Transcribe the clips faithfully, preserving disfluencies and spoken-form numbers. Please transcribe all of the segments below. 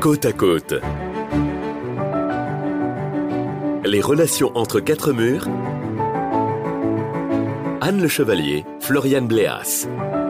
Côte à côte. Les relations entre quatre murs. Anne Le Chevalier, Floriane Bléas.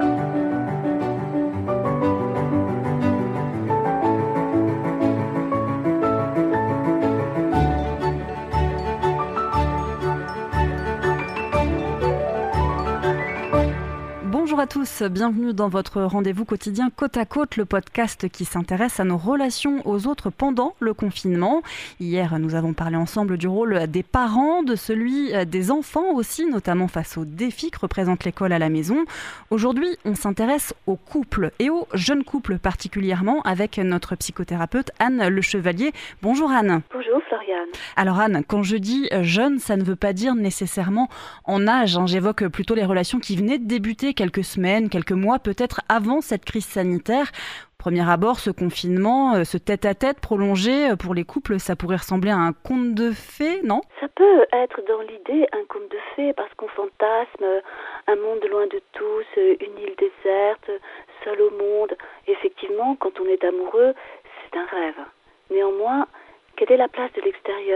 Bonjour à tous, bienvenue dans votre rendez-vous quotidien Côte à côte, le podcast qui s'intéresse à nos relations aux autres pendant le confinement. Hier, nous avons parlé ensemble du rôle des parents, de celui des enfants aussi, notamment face aux défis que représente l'école à la maison. Aujourd'hui, on s'intéresse aux couples et aux jeunes couples particulièrement avec notre psychothérapeute Anne Le Chevalier. Bonjour Anne. Bonjour Floriane. Alors Anne, quand je dis jeune, ça ne veut pas dire nécessairement en âge, hein. J'évoque plutôt les relations qui venaient de débuter quelques semaines, quelques mois, peut-être avant cette crise sanitaire. Premier abord, ce confinement, ce tête-à-tête prolongé, pour les couples, ça pourrait ressembler à un conte de fées, non ? Ça peut être dans l'idée un conte de fées parce qu'on fantasme un monde loin de tous, une île déserte, seul au monde. Effectivement, quand on est amoureux, c'est un rêve. Néanmoins, quelle est la place de l'extérieur ?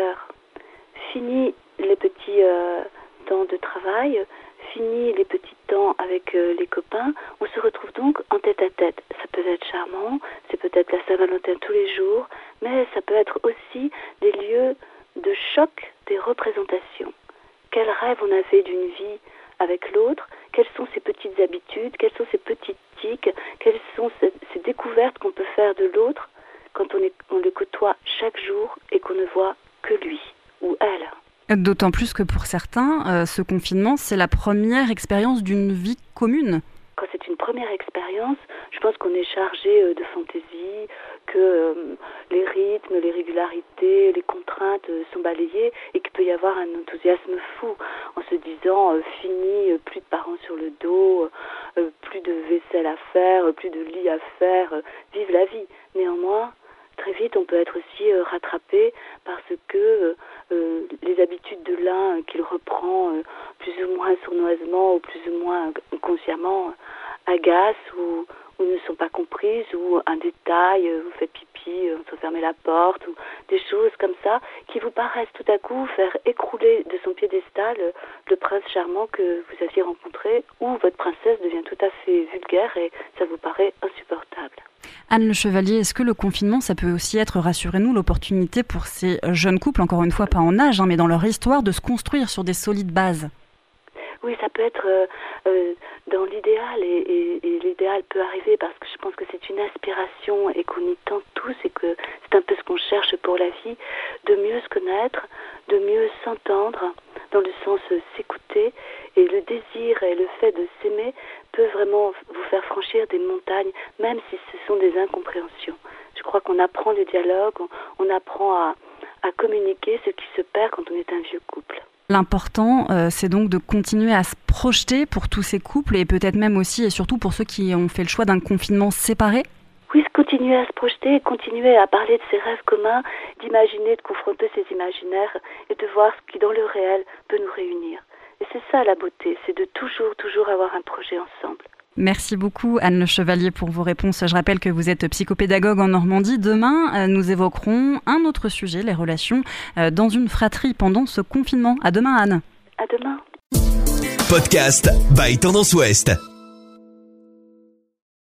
Fini les petits euh, temps de travail, fini les petits temps avec euh, les copains, on se retrouve donc en tête-à-tête. Ça peut être charmant, c'est peut-être la Saint-Valentin tous les jours, mais ça peut être aussi des lieux de choc des représentations. Quel rêve on avait d'une vie avec l'autre, quelles sont ses petites habitudes, quelles sont ses petites tics, quelles sont ces, ces découvertes qu'on peut faire de l'autre quand on, est, on le côtoie chaque jour et qu'on ne voit que lui ou elle. D'autant plus que pour certains, euh, ce confinement, c'est la première expérience d'une vie commune. Quand c'est une première expérience, je pense qu'on est chargé euh, de fantaisie, que euh, les rythmes, les régularités, les contraintes euh, sont balayées et qu'il peut y avoir un enthousiasme fou en se disant euh, fini, euh, plus de parents sur le dos, euh, plus de vaisselle à faire, euh, plus de lit à faire, euh, vive la vie. Néanmoins, très vite, on peut être aussi euh, rattrapé parce que euh, euh, les habitudes de l'un euh, qu'il reprend euh, plus ou moins sournoisement ou plus ou moins euh, consciemment euh, agacent ou, ou ne sont pas comprises, ou un détail, euh, vous faites pipi, euh, on se fermer la porte, ou des choses comme ça qui vous paraissent tout à coup faire écrouler de son piédestal euh, le prince charmant que vous aviez rencontré, ou votre princesse devient tout à fait vulgaire et ça vous paraît insupportable. Anne Le Chevalier, est-ce que le confinement, ça peut aussi être, rassurez-nous, l'opportunité pour ces jeunes couples, encore une fois pas en âge, hein, mais dans leur histoire, de se construire sur des solides bases ? Oui, ça peut être euh, euh, dans l'idéal, et, et, et l'idéal peut arriver parce que je pense que c'est une aspiration et qu'on y tente tous et que c'est un peu ce qu'on cherche pour la vie, de mieux se connaître, de mieux s'entendre, dans le sens euh, s'écouter, et le désir et le fait de s'aimer peut vraiment vous faire franchir des montagnes, même si ce sont des incompréhensions. Je crois qu'on apprend le dialogue, on, on apprend à, à communiquer ce qui se perd quand on est un vieux couple. L'important, euh, c'est donc de continuer à se projeter pour tous ces couples et peut-être même aussi et surtout pour ceux qui ont fait le choix d'un confinement séparé. Oui, continuer à se projeter, continuer à parler de ses rêves communs, d'imaginer, de confronter ses imaginaires et de voir ce qui dans le réel peut nous réunir. Et c'est ça la beauté, c'est de toujours, toujours avoir un projet ensemble. Merci beaucoup Anne Le Chevalier pour vos réponses. Je rappelle que vous êtes psychopédagogue en Normandie. Demain, nous évoquerons un autre sujet, les relations dans une fratrie pendant ce confinement. À demain Anne. À demain. Podcast by Tendance Ouest.